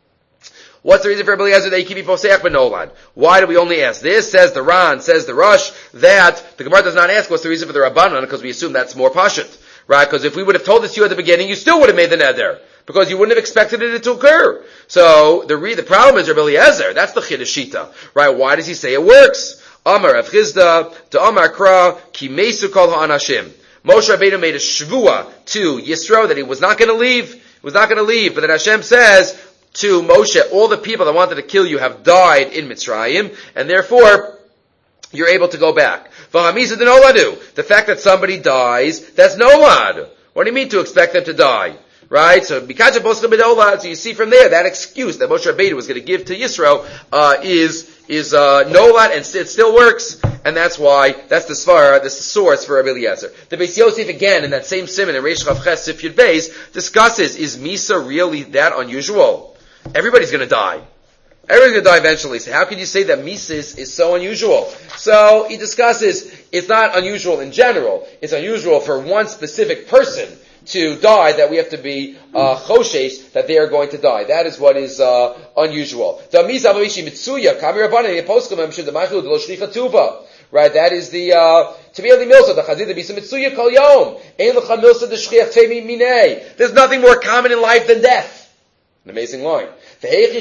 What's the reason for Rabbi Eliezer that you can be posech b'nolad? Why do we only ask this? Says the Ran, says the Rush, that the Gemara does not ask what's the reason for the Rabbanan, because we assume that's more pashut. Right? Because if we would have told this to you at the beginning, you still would have made the neder. Because you wouldn't have expected it to occur. So the problem is Rabbi Eliezer. That's the Chiddushita. Right? Why does he say it works? Amar Rav Chizda, to Amar Kra, Ki Mesu Kol HaAnashim. Moshe Rabbeinu made a shvua to Yisro that he was not going to leave. He was not going to leave. But then Hashem says to Moshe, all the people that wanted to kill you have died in Mitzrayim, and therefore you're able to go back. The fact that somebody dies, that's nolad. What do you mean to expect them to die? Right? So you see from there, that excuse that Moshe Rabbeinu was going to give to Yisro, is nolad, and it still works. And that's why, that's the svara, that's the source for Rabbi Eliezer. The Beis Yosef again, in that same simon, in Reish Chav Ches Sif Yud Beis, discusses, is Misa really that unusual? Everybody's going to die. Everyone's going to die eventually. So how can you say that Misa is so unusual? So he discusses, it's not unusual in general. It's unusual for one specific person to die, that we have to be choshesh that they are going to die. That is what is unusual. Right, that is the there's nothing more common in life than death. An amazing line. How does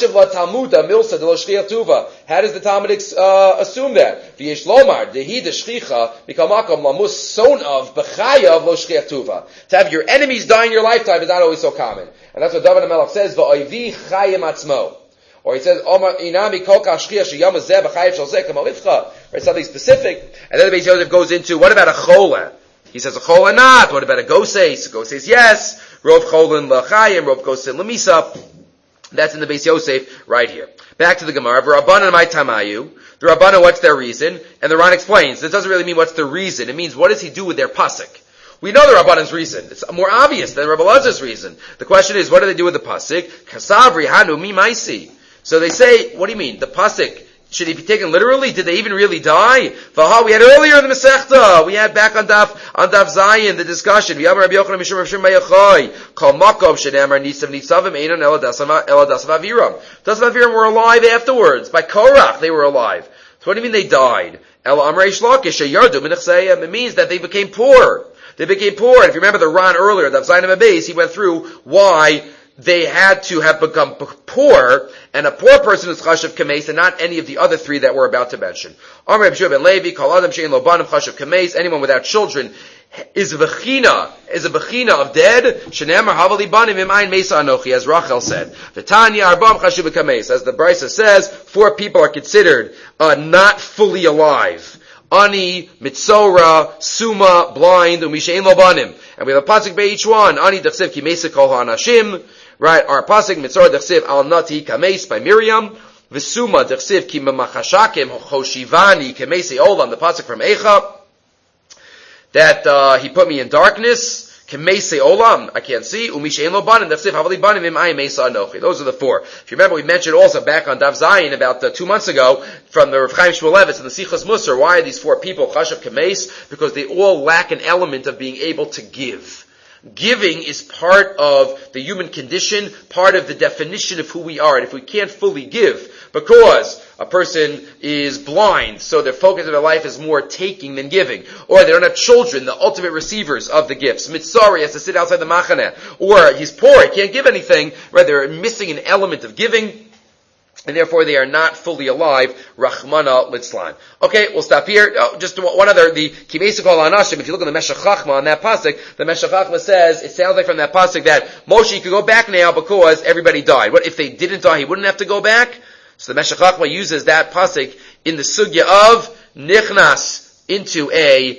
the Talmudic assume that? To have your enemies die in your lifetime is not always so common. And that's what David HaMelech says, or he says, right, something specific. And then the Beis Yosef goes into, what about a chola? He says a chola not. What about a goses? Goses yes. Rov cholin l'chayim, rov gosin l'misa. That's in the Beis Yosef right here. Back to the Gemara. V'Rabbanan my tamayu. The Rabbanan, what's their reason? And the Ran explains. This doesn't really mean what's their reason. It means what does he do with their pasuk? We know the Rabbanan's reason. It's more obvious than Rabbi Elazar's reason. The question is, what do they do with the pasuk? Kasavri hanu mi maisi. So they say, what do you mean? The pasuk, should he be taken literally? Did they even really die? We had earlier in the Masechta, we had back on Daf Zayin, the discussion. Doesn't Aviram were alive afterwards. By Korach, they were alive. So what do you mean they died? It means that they became poor. They became poor. And if you remember the Ran earlier, Daf Zayin Abbeis, he went through why they had to have become poor, and a poor person is chashav kameis, and not any of the other three that we're about to mention. Amar Reb Shua ben Levi, kol adam she'en lo banim chashav kameis, anyone without children is a bechina of dead. Shenemar havali banim imayin mesa anochi, as Rachel said. V'tanya arbam chashav kameis, as the Brisa says, 4 people are considered not fully alive. Ani, Mitzora, Suma, blind, Umishain lo banim. And we have a pasuk by each one. Ani dechsev ki mesa kol ha'anashim. Right, our pasuk Mitzora dechsev al nati kameis by Miriam. V'suma dechsev ki memachashakim choshivani kamesi olam. The pasuk from Eicha that he put me in darkness. Kamesi olam, I can't see. Umishain lo banim dechsev havali banim imay mesa anochi. Those are the 4. If you remember, we mentioned also back on Daf Zayin about 2 months ago from the Rav Chaim Shmulevitz and the Sichas Musar. Why are these 4 people chashav kameis? Because they all lack an element of being able to give. Giving is part of the human condition, part of the definition of who we are. And if we can't fully give, because a person is blind, so their focus of their life is more taking than giving, or they don't have children, the ultimate receivers of the gifts, Mitzari has to sit outside the machaneh, or he's poor, he can't give anything, right? They're missing an element of giving, and therefore they are not fully alive. Rachmana litzlan. Okay, we'll stop here. Just one other, the Kimei Kol Anashim, if you look at the Meshech Chachma on that pasuk, the Meshech Chachma says, it sounds like from that pasuk that Moshe could go back now because everybody died. What if they didn't die, he wouldn't have to go back? So the Meshech Chachma uses that pasuk in the sugya of Nichnas into a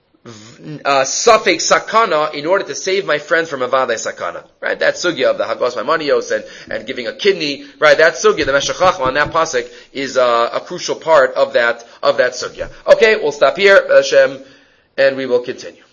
Safek Sakana in order to save my friend from Avadai Sakana. Right? That sugya of the Hagos Maimonios and giving a kidney, right? That sugya, the Meshech Chachma on that pasuk is a crucial part of that sugya. Okay, we'll stop here, Hashem, and we will continue.